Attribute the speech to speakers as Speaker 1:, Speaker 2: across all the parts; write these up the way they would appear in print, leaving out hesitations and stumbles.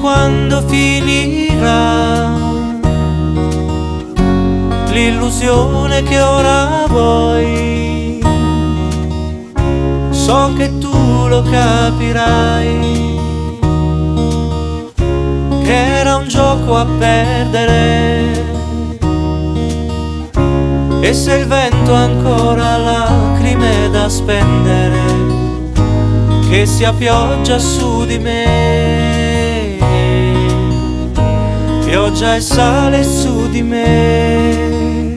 Speaker 1: quando finirà l'illusione che ora vuoi. So che tu lo capirai, che era un gioco a perdere. E se il vento ha ancora lacrime da spendere, che sia pioggia su di me, pioggia e sale su di me.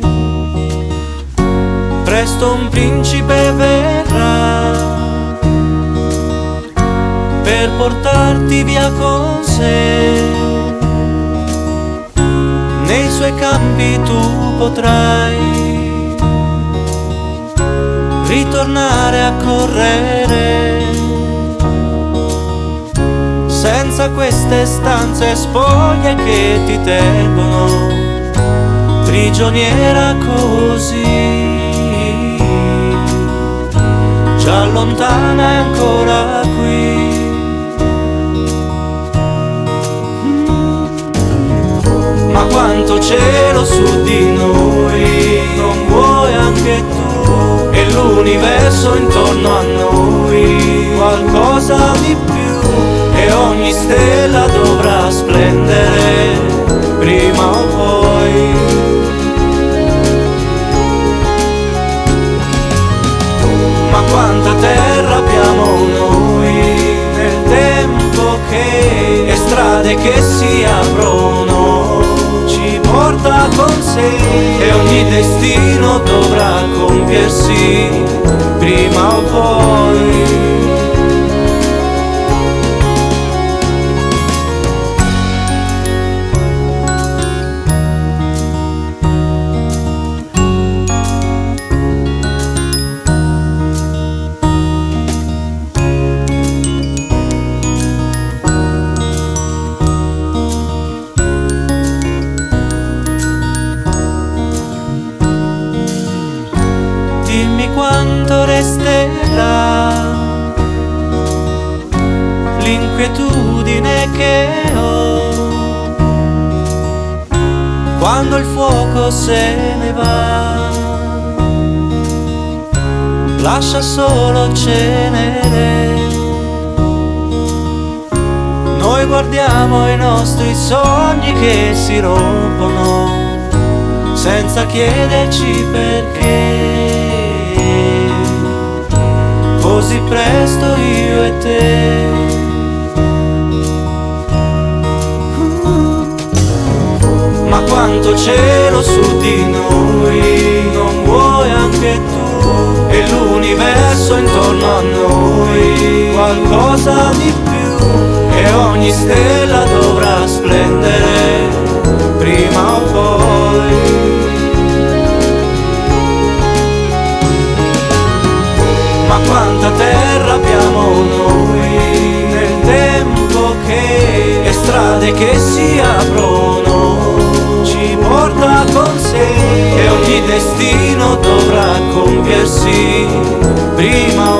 Speaker 1: Presto un principe verrà per portarti via con sé. Nei suoi campi tu potrai ritornare a correre, senza queste stanze spoglie che ti tengono prigioniera così. Già lontana è ancora qui. Ma quanto cielo su di noi, non vuoi anche tu? E l'universo intorno a noi, qualcosa di più. E ogni stella dovrà splendere prima o poi. Ma quanta terra abbiamo noi nel tempo che, e strade che si aprono, ci porta con sé. E ogni destino dovrà compiersi prima o poi. Dimmi quanto resterà l'inquietudine che ho quando il fuoco se ne va. Lascia solo cenere. Noi guardiamo i nostri sogni che si rompono senza chiederci perché. Così presto io e te. Ma quanto cielo su di noi, non vuoi anche tu? E l'universo intorno a noi, qualcosa di più. E ogni stella dovrà splendere prima o poi. Ma quanta terra abbiamo noi nel tempo che, e strade che si aprono, ci porta con sé. E ogni destino dovrà compiersi prima o